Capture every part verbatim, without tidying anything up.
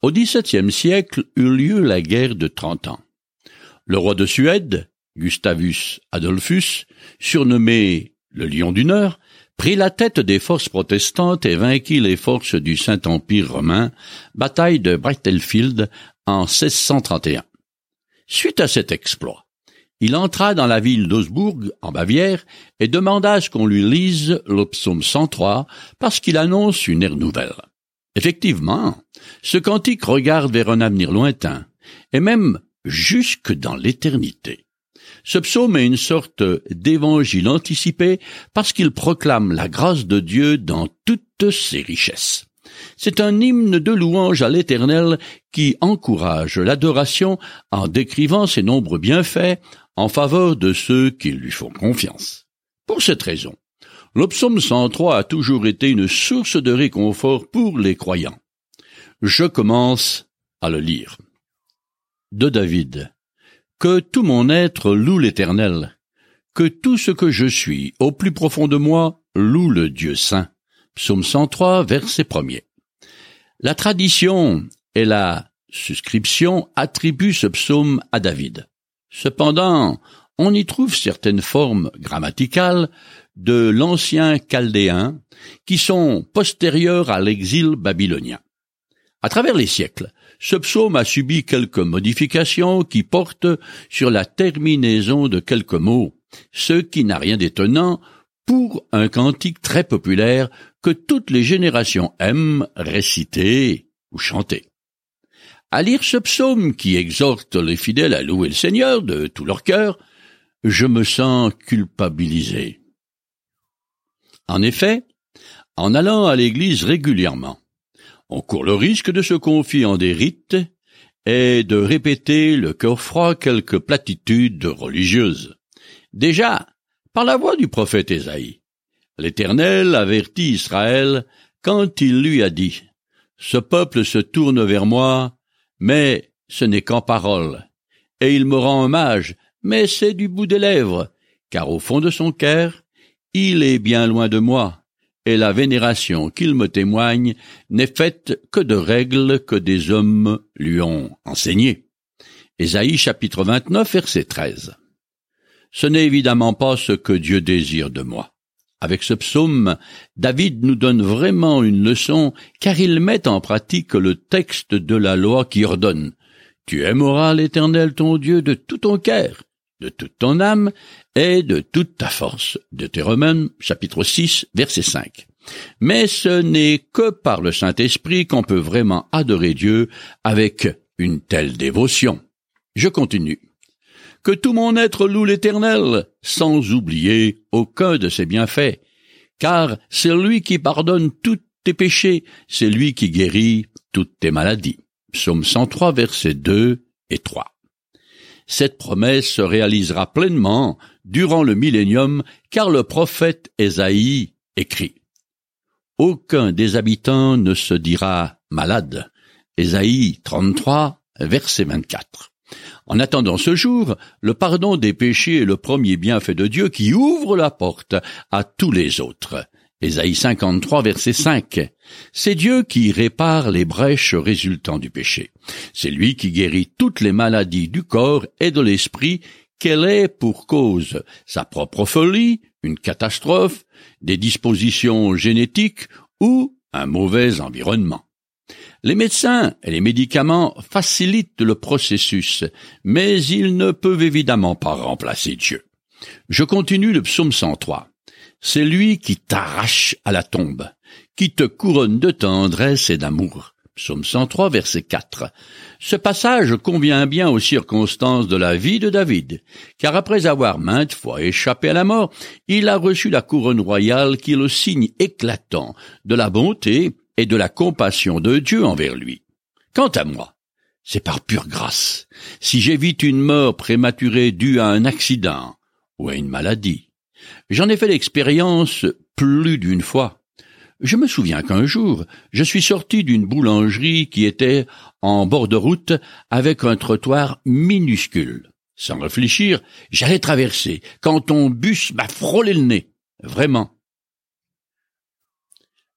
Au dix-septième siècle eut lieu la guerre de Trente Ans. Le roi de Suède, Gustavus Adolphus, surnommé le Lion du Nord, prit la tête des forces protestantes et vainquit les forces du Saint-Empire romain, bataille de Breitenfeld en seize cent trente et un. Suite à cet exploit, il entra dans la ville d'Augsbourg, en Bavière, et demanda à ce qu'on lui lise le psaume cent trois, parce qu'il annonce une ère nouvelle. Effectivement, ce cantique regarde vers un avenir lointain, et même jusque dans l'éternité. Ce psaume est une sorte d'évangile anticipé parce qu'il proclame la grâce de Dieu dans toutes ses richesses. C'est un hymne de louange à l'Éternel qui encourage l'adoration en décrivant ses nombreux bienfaits en faveur de ceux qui lui font confiance. Pour cette raison, le psaume cent trois a toujours été une source de réconfort pour les croyants. Je commence à le lire. De David. Que tout mon être loue l'Éternel, que tout ce que je suis, au plus profond de moi, loue le Dieu saint. Psaume cent trois, verset premier. La tradition et la suscription attribuent ce psaume à David. Cependant, on y trouve certaines formes grammaticales de l'ancien chaldéen qui sont postérieures à l'exil babylonien. À travers les siècles, ce psaume a subi quelques modifications qui portent sur la terminaison de quelques mots, ce qui n'a rien d'étonnant pour un cantique très populaire que toutes les générations aiment réciter ou chanter. À lire ce psaume qui exhorte les fidèles à louer le Seigneur de tout leur cœur, je me sens culpabilisé. En effet, en allant à l'église régulièrement, on court le risque de se confier en des rites et de répéter le cœur froid quelques platitudes religieuses. Déjà, par la voix du prophète Ésaïe, l'Éternel avertit Israël quand il lui a dit « Ce peuple se tourne vers moi, mais ce n'est qu'en parole, et il me rend hommage, mais c'est du bout des lèvres, car au fond de son cœur, il est bien loin de moi. » Et la vénération qu'il me témoigne n'est faite que de règles que des hommes lui ont enseignées. Ésaïe chapitre vingt-neuf, verset treize. Ce n'est évidemment pas ce que Dieu désire de moi. Avec ce psaume, David nous donne vraiment une leçon, car il met en pratique le texte de la loi qui ordonne « Tu aimeras l'Éternel ton Dieu de tout ton cœur, de toute ton âme et de toute ta force. » Deutéronome, chapitre six, verset cinq. Mais ce n'est que par le Saint-Esprit qu'on peut vraiment adorer Dieu avec une telle dévotion. Je continue. Que tout mon être loue l'Éternel, sans oublier aucun de ses bienfaits, car c'est lui qui pardonne tous tes péchés, c'est lui qui guérit toutes tes maladies. Psaume cent trois, versets deux et trois. Cette promesse se réalisera pleinement durant le millénium, car le prophète Ésaïe écrit « Aucun des habitants ne se dira malade » Ésaïe trente-trois, verset vingt-quatre. En attendant ce jour, le pardon des péchés est le premier bienfait de Dieu qui ouvre la porte à tous les autres. Ésaïe cinquante-trois, verset cinq. C'est Dieu qui répare les brèches résultant du péché. C'est lui qui guérit toutes les maladies du corps et de l'esprit, qu'elle ait pour cause sa propre folie, une catastrophe, des dispositions génétiques ou un mauvais environnement. Les médecins et les médicaments facilitent le processus, mais ils ne peuvent évidemment pas remplacer Dieu. Je continue le psaume cent trois. C'est lui qui t'arrache à la tombe, qui te couronne de tendresse et d'amour. Psaume cent trois, verset quatre. Ce passage convient bien aux circonstances de la vie de David, car après avoir maintes fois échappé à la mort, il a reçu la couronne royale qui est le signe éclatant de la bonté et de la compassion de Dieu envers lui. Quant à moi, c'est par pure grâce, si j'évite une mort prématurée due à un accident ou à une maladie. J'en ai fait l'expérience plus d'une fois. Je me souviens qu'un jour, je suis sorti d'une boulangerie qui était en bord de route avec un trottoir minuscule. Sans réfléchir, j'allais traverser quand ton bus m'a frôlé le nez. Vraiment.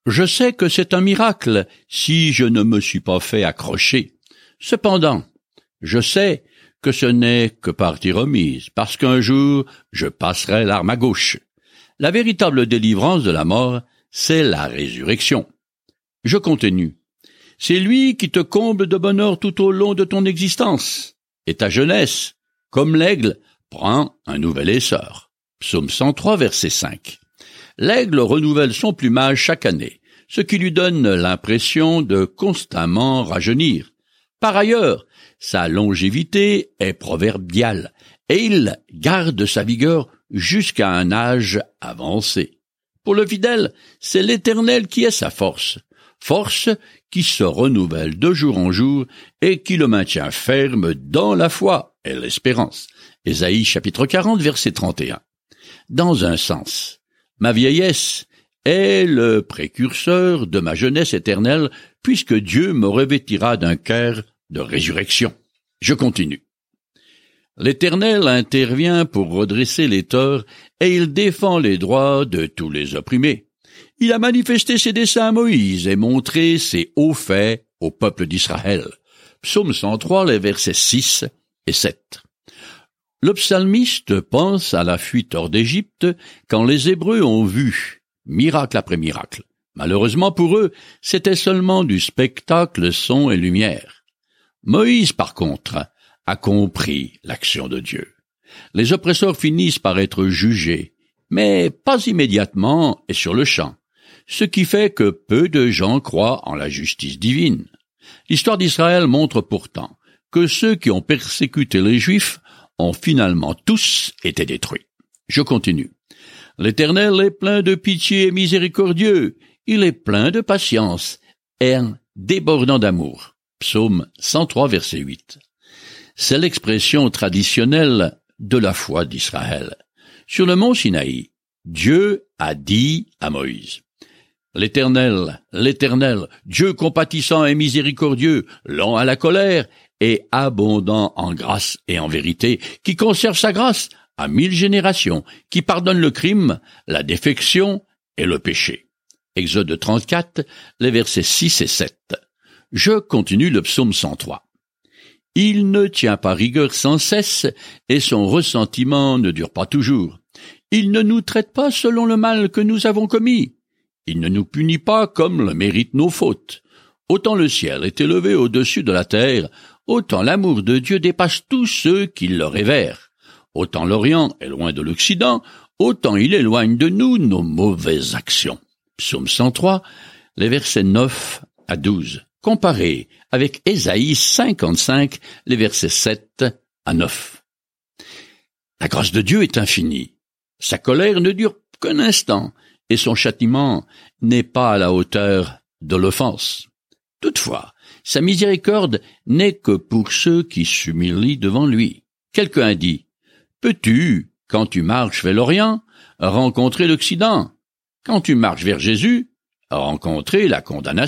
Je sais que c'est un miracle si je ne me suis pas fait accrocher. Cependant, je sais que ce n'est que partie remise, parce qu'un jour, je passerai l'arme à gauche. La véritable délivrance de la mort, c'est la résurrection. Je continue. C'est lui qui te comble de bonheur tout au long de ton existence. Et ta jeunesse, comme l'aigle, prend un nouvel essor. Psaume cent trois, verset cinq. L'aigle renouvelle son plumage chaque année, ce qui lui donne l'impression de constamment rajeunir. Par ailleurs, sa longévité est proverbiale, et il garde sa vigueur jusqu'à un âge avancé. Pour le fidèle, c'est l'Éternel qui est sa force, force qui se renouvelle de jour en jour et qui le maintient ferme dans la foi et l'espérance. Ésaïe chapitre quarante, verset trente et un. Dans un sens, ma vieillesse est le précurseur de ma jeunesse éternelle, puisque Dieu me revêtira d'un cœur de résurrection. Je continue. L'Éternel intervient pour redresser les torts et il défend les droits de tous les opprimés. Il a manifesté ses desseins à Moïse et montré ses hauts faits au peuple d'Israël. Psaume cent trois, les versets six et sept. Le psalmiste pense à la fuite hors d'Égypte quand les Hébreux ont vu miracle après miracle. Malheureusement pour eux, c'était seulement du spectacle son et lumière. Moïse, par contre, a compris l'action de Dieu. Les oppresseurs finissent par être jugés, mais pas immédiatement et sur le champ, ce qui fait que peu de gens croient en la justice divine. L'histoire d'Israël montre pourtant que ceux qui ont persécuté les Juifs ont finalement tous été détruits. Je continue. L'Éternel est plein de pitié et miséricordieux. Il est plein de patience et débordant d'amour. Psaume cent trois, verset huit. C'est l'expression traditionnelle de la foi d'Israël. Sur le mont Sinaï, Dieu a dit à Moïse, « L'Éternel, l'Éternel, Dieu compatissant et miséricordieux, lent à la colère et abondant en grâce et en vérité, qui conserve sa grâce à mille générations, qui pardonne le crime, la défection et le péché. » Exode trente-quatre, les versets six et sept. Je continue le psaume cent trois. « Il ne tient pas rigueur sans cesse, et son ressentiment ne dure pas toujours. Il ne nous traite pas selon le mal que nous avons commis. Il ne nous punit pas comme le méritent nos fautes. Autant le ciel est élevé au-dessus de la terre, autant l'amour de Dieu dépasse tous ceux qui le révèrent. Autant l'Orient est loin de l'Occident, autant il éloigne de nous nos mauvaises actions. » Psaume cent trois, les versets neuf à douze. Comparé avec Ésaïe cinquante-cinq, les versets sept à neuf. La grâce de Dieu est infinie. Sa colère ne dure qu'un instant, et son châtiment n'est pas à la hauteur de l'offense. Toutefois, sa miséricorde n'est que pour ceux qui s'humilient devant lui. Quelqu'un a dit, « Peux-tu, quand tu marches vers l'Orient, rencontrer l'Occident? Quand tu marches vers Jésus, rencontrer la condamnation. »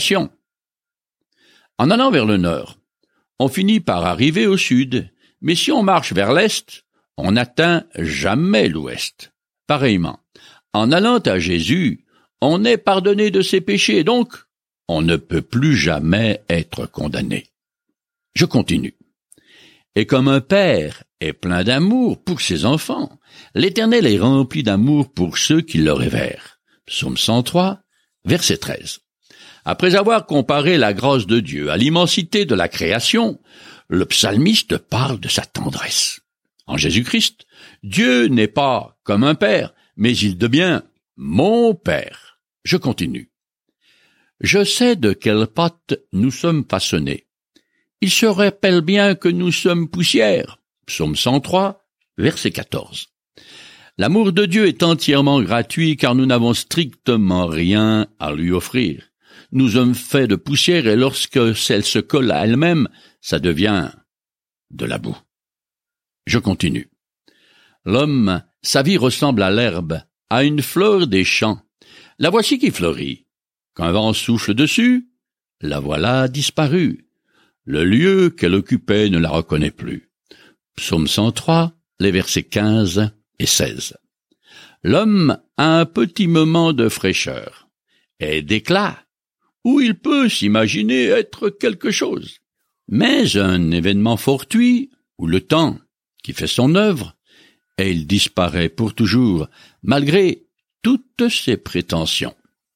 En allant vers le nord, on finit par arriver au sud, mais si on marche vers l'est, on n'atteint jamais l'ouest. Pareillement, en allant à Jésus, on est pardonné de ses péchés, donc on ne peut plus jamais être condamné. Je continue. Et comme un père est plein d'amour pour ses enfants, l'Éternel est rempli d'amour pour ceux qui le révèrent. Psaume cent trois, verset treize. Après avoir comparé la grâce de Dieu à l'immensité de la création, le psalmiste parle de sa tendresse. En Jésus-Christ, Dieu n'est pas comme un père, mais il devient mon père. Je continue. Je sais de quelle pâte nous sommes façonnés. Il se rappelle bien que nous sommes poussière. Psaume cent trois, verset quatorze. L'amour de Dieu est entièrement gratuit car nous n'avons strictement rien à lui offrir. Nous sommes faits de poussière et lorsque elle se colle à elle-même, ça devient de la boue. Je continue. L'homme, sa vie ressemble à l'herbe, à une fleur des champs. La voici qui fleurit. Quand un vent souffle dessus, la voilà disparue. Le lieu qu'elle occupait ne la reconnaît plus. Psaume cent trois, les versets quinze et seize. L'homme a un petit moment de fraîcheur, est d'éclat, où il peut s'imaginer être quelque chose. Mais un événement fortuit, ou le temps, qui fait son œuvre, et il disparaît pour toujours, malgré toutes ses prétentions.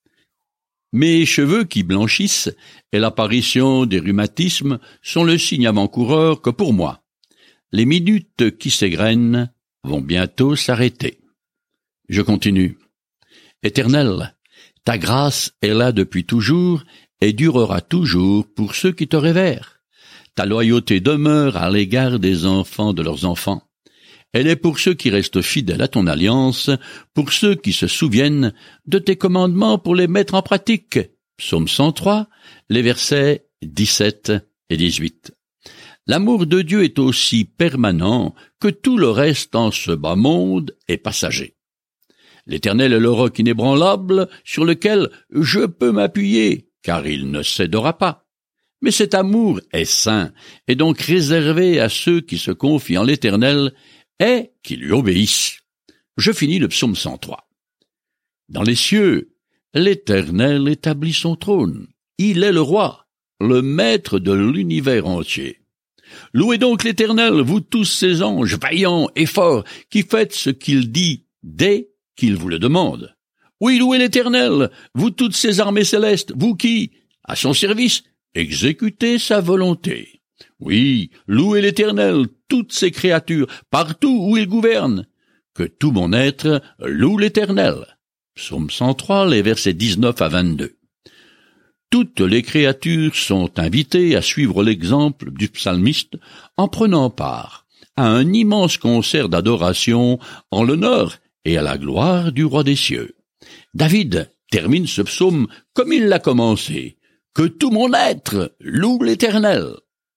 Mes cheveux qui blanchissent et l'apparition des rhumatismes sont le signe avant-coureur que pour moi, les minutes qui s'égrènent vont bientôt s'arrêter. Je continue. Éternel, ta grâce est là depuis toujours et durera toujours pour ceux qui te révèrent. Ta loyauté demeure à l'égard des enfants de leurs enfants. Elle est pour ceux qui restent fidèles à ton alliance, pour ceux qui se souviennent de tes commandements pour les mettre en pratique. Psaume cent trois, les versets dix-sept et dix-huit. L'amour de Dieu est aussi permanent que tout le reste en ce bas monde est passager. L'Éternel est le roc inébranlable sur lequel je peux m'appuyer, car il ne cédera pas. Mais cet amour est saint, et donc réservé à ceux qui se confient en l'Éternel et qui lui obéissent. Je finis le psaume cent trois. Dans les cieux, l'Éternel établit son trône. Il est le roi, le maître de l'univers entier. Louez donc l'Éternel, vous tous ses anges, vaillants et forts, qui faites ce qu'il dit dès qu'il vous le demande. Oui, louez l'Éternel, vous toutes ses armées célestes, vous qui, à son service, exécutez sa volonté. Oui, louez l'Éternel, toutes ses créatures, partout où il gouverne. Que tout mon être loue l'Éternel. Psaume cent trois, les versets dix-neuf à vingt-deux. Toutes les créatures sont invitées à suivre l'exemple du psalmiste en prenant part à un immense concert d'adoration en l'honneur et à la gloire du roi des cieux. David termine ce psaume comme il l'a commencé. Que tout mon être loue l'Éternel.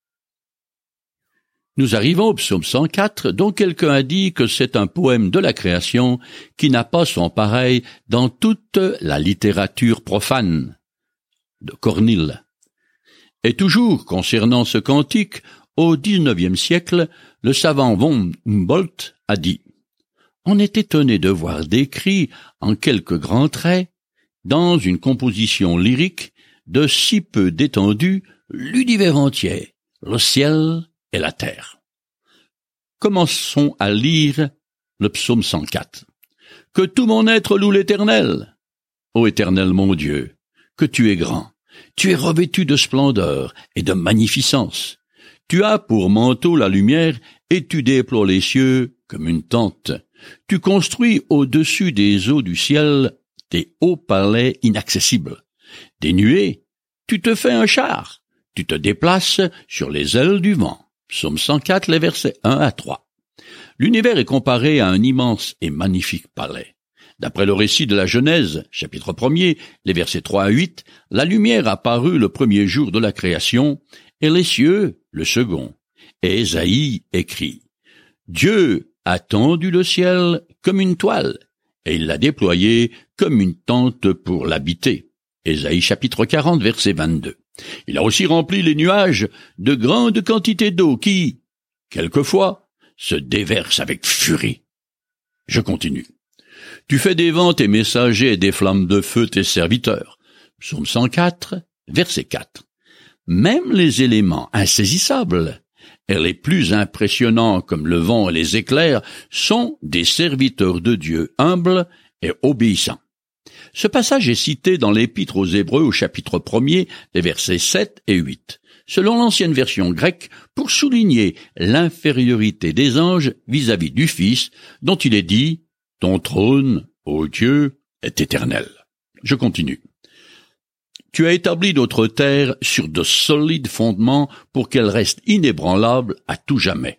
Nous arrivons au psaume cent quatre, dont quelqu'un a dit que c'est un poème de la création qui n'a pas son pareil dans toute la littérature profane, de Cornille. Et toujours concernant ce cantique, au dix-neuvième siècle, le savant von Humboldt a dit « On est étonné de voir décrit en quelques grands traits, dans une composition lyrique de si peu d'étendue, l'univers entier, le ciel et la terre. » Commençons à lire le psaume cent quatre. « Que tout mon être loue l'Éternel. Ô Éternel mon Dieu, que tu es grand, tu es revêtu de splendeur et de magnificence. Tu as pour manteau la lumière et tu déploies les cieux comme une tente. Tu construis au-dessus des eaux du ciel tes hauts palais inaccessibles. Des nuées, tu te fais un char, tu te déplaces sur les ailes du vent. » Psaume cent quatre, les versets un à trois. L'univers est comparé à un immense et magnifique palais. D'après le récit de la Genèse, chapitre premier, les versets trois à huit, la lumière apparut le premier jour de la création, et les cieux le second. Et Ésaïe écrit « Dieu a tendu le ciel comme une toile, et il l'a déployé comme une tente pour l'habiter. » Ésaïe chapitre quarante, verset vingt-deux. Il a aussi rempli les nuages de grandes quantités d'eau qui, quelquefois, se déversent avec furie. Je continue. Tu fais des vents tes messagers et des flammes de feu tes serviteurs. Psaume cent quatre, verset quatre. Même les éléments insaisissables et les plus impressionnants comme le vent et les éclairs sont des serviteurs de Dieu humbles et obéissants. Ce passage est cité dans l'Épître aux Hébreux au chapitre premier, les versets sept et huit, selon l'ancienne version grecque, pour souligner l'infériorité des anges vis-à-vis du Fils, dont il est dit « Ton trône, ô Dieu, est éternel. » Je continue. « Tu as établi notre terre sur de solides fondements pour qu'elle reste inébranlable à tout jamais.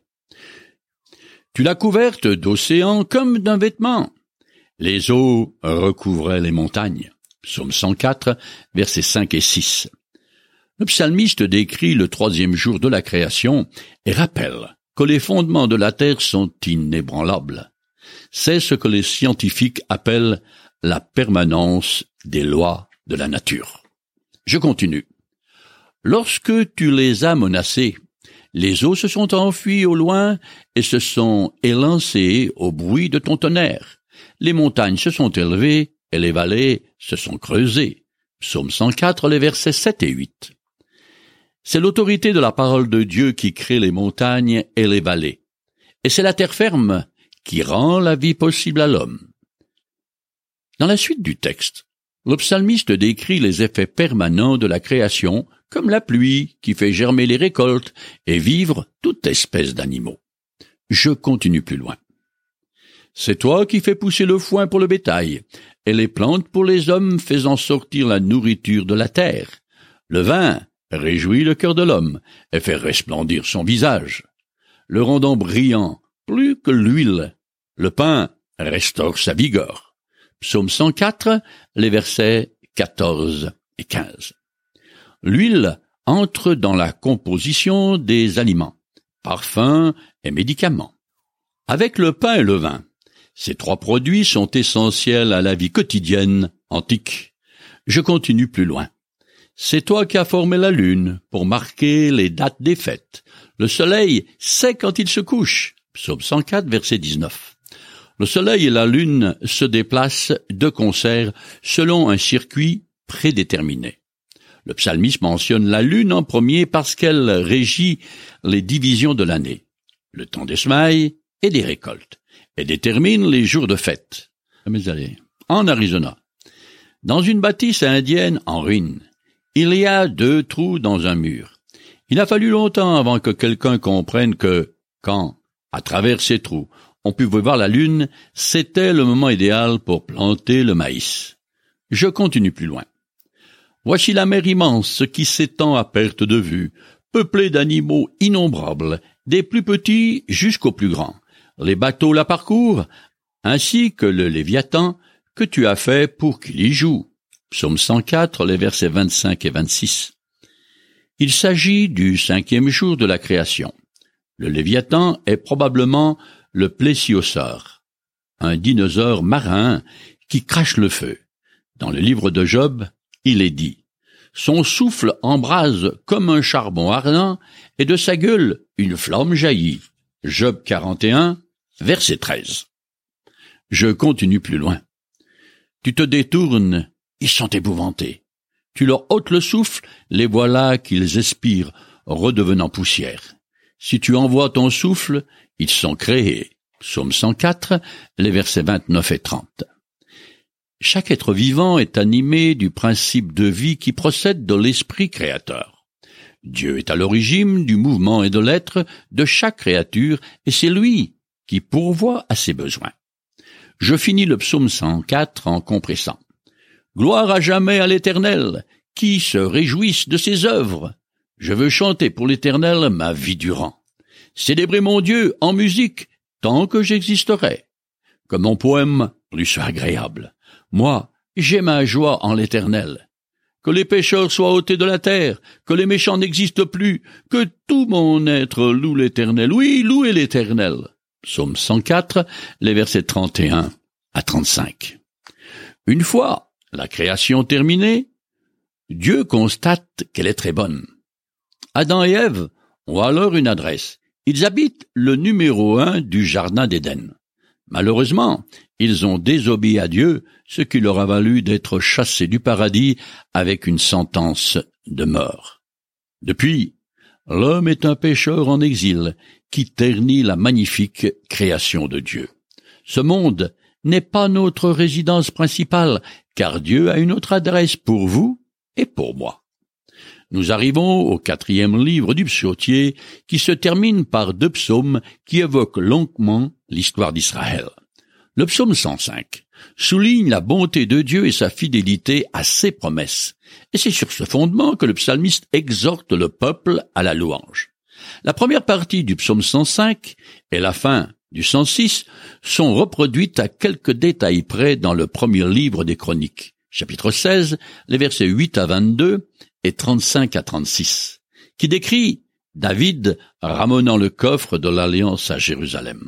Tu l'as couverte d'océans comme d'un vêtement. Les eaux recouvraient les montagnes. » Psaume cent quatre, versets cinq et six. Le psalmiste décrit le troisième jour de la création et rappelle que les fondements de la terre sont inébranlables. C'est ce que les scientifiques appellent la permanence des lois de la nature. Je continue. « Lorsque tu les as menacés, les eaux se sont enfuies au loin et se sont élancées au bruit de ton tonnerre. Les montagnes se sont élevées et les vallées se sont creusées. Psaume cent quatre, les versets sept et huit. C'est l'autorité de la parole de Dieu qui crée les montagnes et les vallées. Et c'est la terre ferme qui rend la vie possible à l'homme. Dans la suite du texte, le psalmiste décrit les effets permanents de la création, comme la pluie qui fait germer les récoltes et vivre toute espèce d'animaux. Je continue plus loin. C'est toi qui fais pousser le foin pour le bétail, et les plantes pour les hommes faisant sortir la nourriture de la terre. Le vin réjouit le cœur de l'homme et fait resplendir son visage, le rendant brillant plus que l'huile. Le pain restaure sa vigueur. Psaume cent quatre, les versets quatorze et quinze. L'huile entre dans la composition des aliments, parfums et médicaments. Avec le pain et le vin, ces trois produits sont essentiels à la vie quotidienne antique. Je continue plus loin. C'est toi qui as formé la lune pour marquer les dates des fêtes. Le soleil sait quand il se couche. Psaume cent quatre, verset dix-neuf. Le soleil et la lune se déplacent de concert selon un circuit prédéterminé. Le psalmiste mentionne la lune en premier parce qu'elle régit les divisions de l'année, le temps des semailles et des récoltes, et détermine les jours de fête. En Arizona, dans une bâtisse indienne en ruine, il y a deux trous dans un mur. Il a fallu longtemps avant que quelqu'un comprenne que, quand, à travers ces trous, on pouvait voir la lune, c'était le moment idéal pour planter le maïs. Je continue plus loin. Voici la mer immense qui s'étend à perte de vue, peuplée d'animaux innombrables, des plus petits jusqu'aux plus grands. Les bateaux la parcourent, ainsi que le Léviathan que tu as fait pour qu'il y joue. Psaume cent quatre, les versets vingt-cinq et vingt-six. Il s'agit du cinquième jour de la création. Le Léviathan est probablement le plésiosaure, un dinosaure marin qui crache le feu. Dans le livre de Job, il est dit « Son souffle embrase comme un charbon ardent, et de sa gueule une flamme jaillit. » Job quarante et un, verset treize. Je continue plus loin. Tu te détournes, ils sont épouvantés. Tu leur ôtes le souffle, les voilà qu'ils expirent, redevenant poussière. Si tu envoies ton souffle, ils sont créés. Psaume cent quatre, les versets vingt-neuf et trente. Chaque être vivant est animé du principe de vie qui procède de l'esprit créateur. Dieu est à l'origine du mouvement et de l'être de chaque créature, et c'est lui qui pourvoit à ses besoins. Je finis le psaume cent quatre en compressant. Gloire à jamais à l'Éternel, qui se réjouisse de ses œuvres. Je veux chanter pour l'Éternel ma vie durant. Célébrer mon Dieu en musique tant que j'existerai. Que mon poème lui soit agréable. Moi, j'ai ma joie en l'Éternel. Que les pécheurs soient ôtés de la terre, que les méchants n'existent plus, que tout mon être loue l'Éternel. Oui, louez l'Éternel. Psaume cent quatre, les versets trente et un à trente-cinq. Une fois la création terminée, Dieu constate qu'elle est très bonne. Adam et Ève ont alors une adresse. Ils habitent le numéro un du jardin d'Éden. Malheureusement, ils ont désobéi à Dieu, ce qui leur a valu d'être chassés du paradis avec une sentence de mort. Depuis, l'homme est un pécheur en exil qui ternit la magnifique création de Dieu. Ce monde n'est pas notre résidence principale, car Dieu a une autre adresse pour vous et pour moi. Nous arrivons au quatrième livre du psautier, qui se termine par deux psaumes qui évoquent longuement l'histoire d'Israël. Le psaume cent cinq souligne la bonté de Dieu et sa fidélité à ses promesses, et c'est sur ce fondement que le psalmiste exhorte le peuple à la louange. La première partie du psaume cent cinq et la fin du cent six sont reproduites à quelques détails près dans le premier livre des Chroniques, chapitre seize, les versets huit à vingt-deux et trente-cinq à trente-six, qui décrit David ramenant le coffre de l'Alliance à Jérusalem.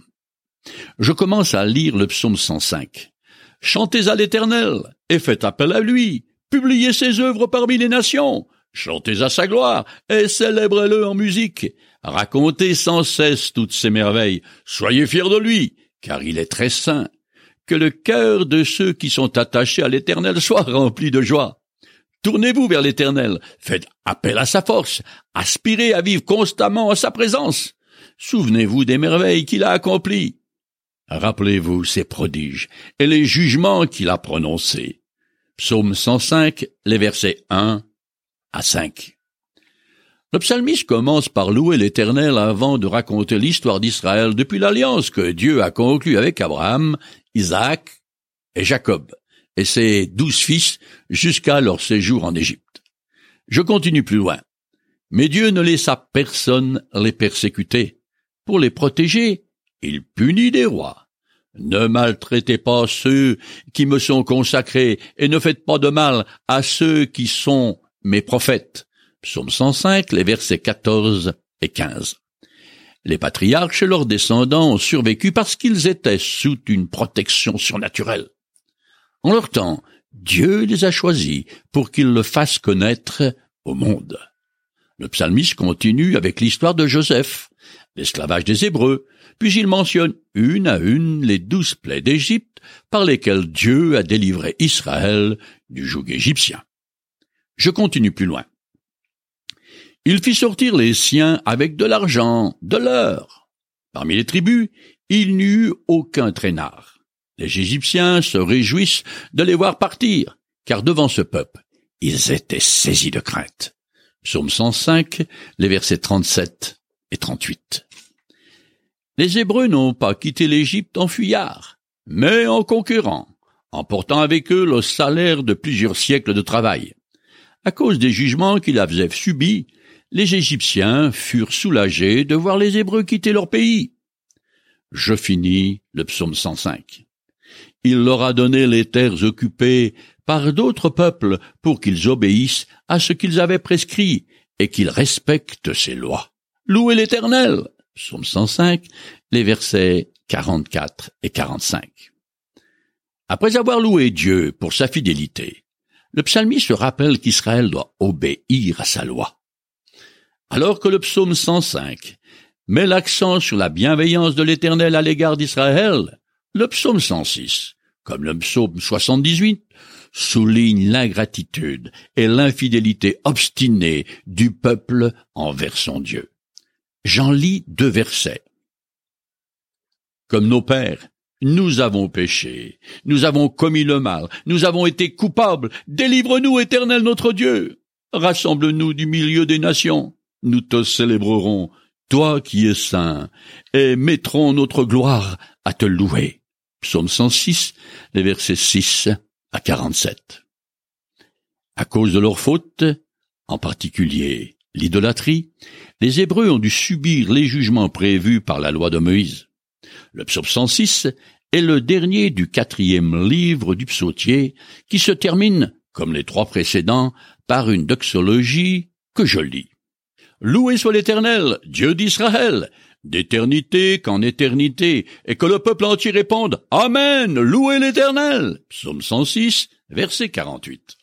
Je commence à lire le psaume cent cinq. « Chantez à l'Éternel et faites appel à lui, publiez ses œuvres parmi les nations, chantez à sa gloire et célébrez-le en musique, racontez sans cesse toutes ses merveilles, soyez fiers de lui, car il est très saint. Que le cœur de ceux qui sont attachés à l'Éternel soit rempli de joie. Tournez-vous vers l'Éternel, faites appel à sa force, aspirez à vivre constamment à sa présence. Souvenez-vous des merveilles qu'il a accomplies. Rappelez-vous ses prodiges et les jugements qu'il a prononcés. Psaume cent cinq, les versets un à cinq. Le psalmiste commence par louer l'Éternel avant de raconter l'histoire d'Israël depuis l'alliance que Dieu a conclue avec Abraham, Isaac et Jacob, et ses douze fils jusqu'à leur séjour en Égypte. Je continue plus loin. Mais Dieu ne laissa personne les persécuter. Pour les protéger, il punit des rois. Ne maltraitez pas ceux qui me sont consacrés et ne faites pas de mal à ceux qui sont mes prophètes. Psaume cent cinq, les versets quatorze et quinze. Les patriarches et leurs descendants ont survécu parce qu'ils étaient sous une protection surnaturelle. En leur temps, Dieu les a choisis pour qu'ils le fassent connaître au monde. Le psalmiste continue avec l'histoire de Joseph, l'esclavage des Hébreux, puis il mentionne une à une les douze plaies d'Égypte par lesquelles Dieu a délivré Israël du joug égyptien. Je continue plus loin. Il fit sortir les siens avec de l'argent, de l'or. Parmi les tribus, il n'y eut aucun traînard. Les Égyptiens se réjouissent de les voir partir, car devant ce peuple, ils étaient saisis de crainte. Psaume cent cinq, les versets trente-sept et trente-huit. Les Hébreux n'ont pas quitté l'Égypte en fuyards, mais en conquérant, emportant avec eux le salaire de plusieurs siècles de travail. À cause des jugements qu'ils avaient subis, les Égyptiens furent soulagés de voir les Hébreux quitter leur pays. Je finis le psaume cent cinq. Il leur a donné les terres occupées par d'autres peuples pour qu'ils obéissent à ce qu'ils avaient prescrit et qu'ils respectent ses lois. Louez l'Éternel. Psaume cent cinq, les versets quarante-quatre et quarante-cinq. Après avoir loué Dieu pour sa fidélité, le psalmiste rappelle qu'Israël doit obéir à sa loi. Alors que le psaume cent cinq met l'accent sur la bienveillance de l'Éternel à l'égard d'Israël, le psaume cent six, comme le psaume soixante-dix-huit, souligne l'ingratitude et l'infidélité obstinée du peuple envers son Dieu. J'en lis deux versets. Comme nos pères, nous avons péché, nous avons commis le mal, nous avons été coupables. Délivre-nous, Éternel notre Dieu. Rassemble-nous du milieu des nations. Nous te célébrerons, toi qui es saint, et mettrons notre gloire à te louer. Psaume cent six, les versets six à quarante-sept. À cause de leurs fautes, en particulier l'idolâtrie, les Hébreux ont dû subir les jugements prévus par la loi de Moïse. Le psaume cent six est le dernier du quatrième livre du psautier qui se termine, comme les trois précédents, par une doxologie que je lis. Loué soit l'Éternel, Dieu d'Israël, d'éternité qu'en éternité, et que le peuple entier réponde « Amen, louez l'Éternel » Psaume cent six, verset quarante-huit.